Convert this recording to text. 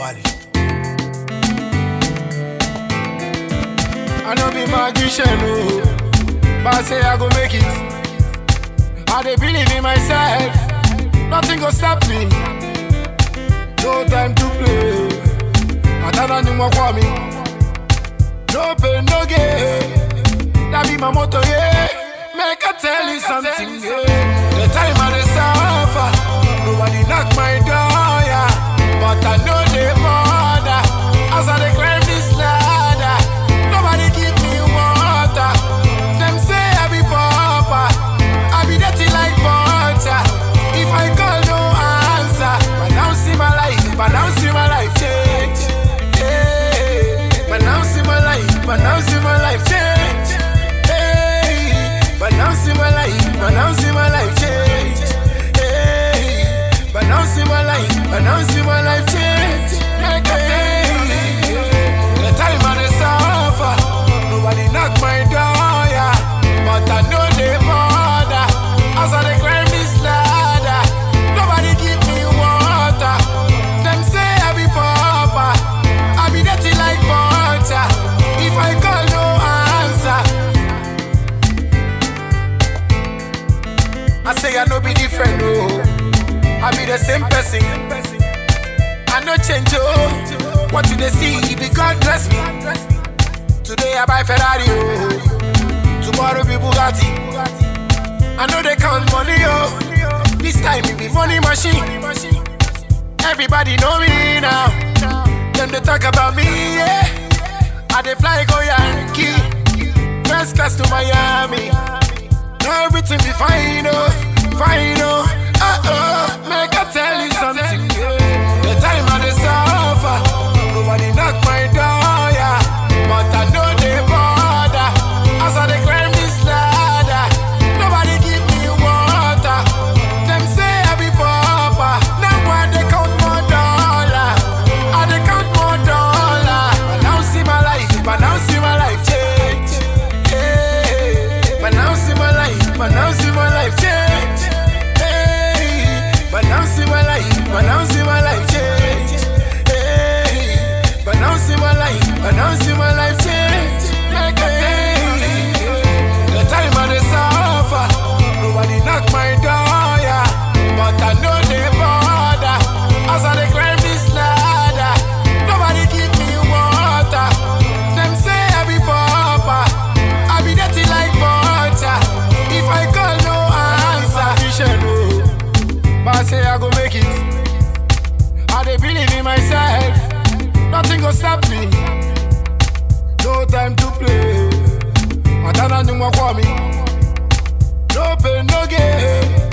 Wally. I know be magician, no, but I say I go make it. I dey believe in myself, nothing go stop me. No time to play, I don't know what for me. No pain, no gain, that be my motto, yeah. Make I tell you something, yeah. The time I dey suffer, nobody knock my door, yeah. But I know they bother, as I dey climb this ladder. Nobody give me water. Them say I be pauper, I be dirty like butter. If I call, no answer. But now see my life, but now see my life change. Hey, but now see my life, but now see my life change. Hey, but now see my life, but now see my life change. Hey, but now see my life, but now see my life change. The time I dey suffer, nobody knock my door, yeah. But I know they bother, as I dey climb this ladder. Nobody give me water. Them say I be pauper, I be dirty like butter. If I call, no answer. I say I no be different, no, I be the same person. I no change, oh. What do they see? Be God bless me. Today I buy Ferrari, oh. Tomorrow be Bugatti. I know they count money, oh. This time it be money machine. Everybody know me now. Them they talk about me, yeah. I dey fly go Yankee, first class to Miami. Now everything be fine, oh, fine, oh. Make I tell you something, yeah. The time I dey suffer, nobody knock my door, yeah. But I know they bother, as I dey climb this ladder. Nobody give me water. Them say I be pauper, now I dey count more dollar. I dey count more dollar. But now see my life, but now see my life change. Hey, but now see my life, but now see my life change. Hey, but now see my life, but now see my life change. Hey, but now see my life, but now see my life change. Hey, the time I dey suffer, nobody knock my door, yeah. But I know they bother, as I dey climb this ladder. Nobody give me water. Them say I be pauper, I be dirty like butter. If I call, no answer. But I say I go make it. I dey believe in myself, nothing go stop me. No time to play, I don't know what for me. No pain, no gain.